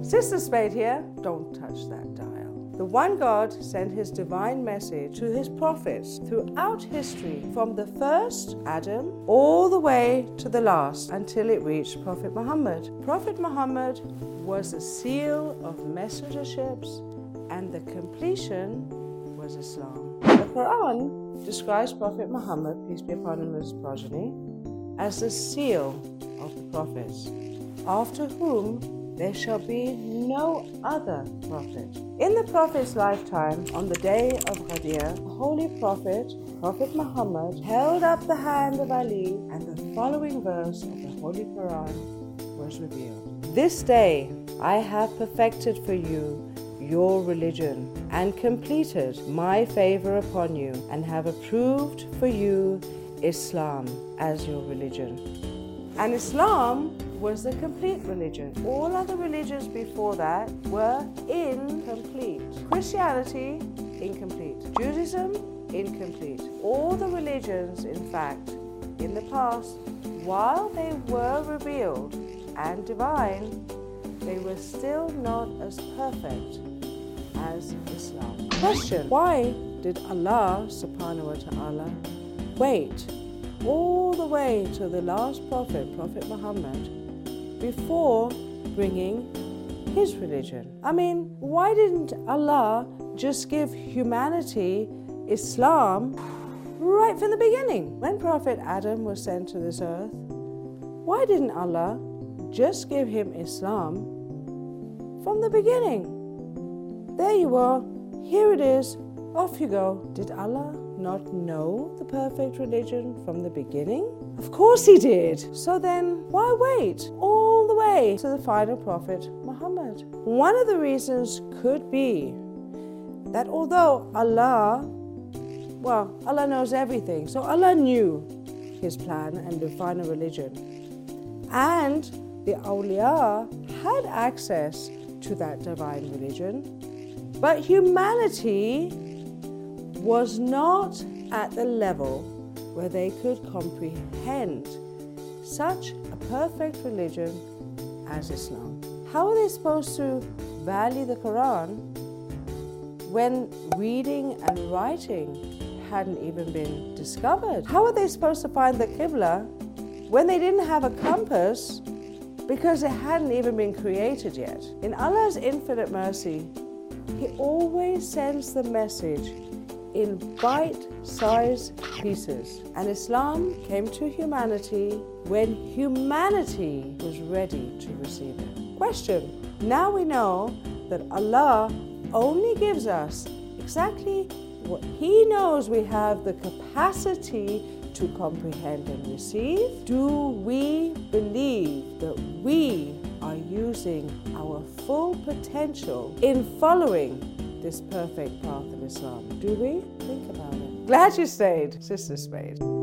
Sister Spade here. Don't touch that dial. The one God sent his divine message to his prophets throughout history, from the first, Adam, all the way to the last, until it reached Prophet Muhammad. Prophet Muhammad was the seal of messengerships, and the completion was Islam. The Quran describes Prophet Muhammad, peace be upon him and his progeny, as the seal of the prophets, after whom there shall be no other prophet. In the Prophet's lifetime, on the day of Ghadir, the Holy Prophet, Prophet Muhammad, held up the hand of Ali, and the following verse of the Holy Quran was revealed. This day I have perfected for you your religion, and completed my favor upon you, and have approved for you Islam as your religion. And Islam was the complete religion. All other religions before that were incomplete. Christianity, incomplete. Judaism, incomplete. All the religions, in fact, in the past, while they were revealed and divine, they were still not as perfect as Islam. Question: why did Allah subhanahu wa ta'ala wait all the way to the last prophet, Prophet Muhammad, before bringing his religion? I mean, why didn't Allah just give humanity Islam right from the beginning? When Prophet Adam was sent to this earth, why didn't Allah just give him Islam from the beginning? There you are, here it is, off you go. Did Allah not know the perfect religion from the beginning? Of course he did. So then, why wait all the way to the final prophet, Muhammad? One of the reasons could be that although Allah knows everything, so Allah knew his plan and the final religion. And the awliya had access to that divine religion, but humanity was not at the level where they could comprehend such a perfect religion as Islam. How are they supposed to value the Quran when reading and writing hadn't even been discovered? How are they supposed to find the Qibla when they didn't have a compass because it hadn't even been created yet? In Allah's infinite mercy, He always sends the message in bite-sized pieces. And Islam came to humanity when humanity was ready to receive it. Question: now we know that Allah only gives us exactly what He knows we have the capacity to comprehend and receive. Do we believe that we are using our full potential in following this perfect path of Islam? Do we? Think about it. Glad you stayed, Sister Spade.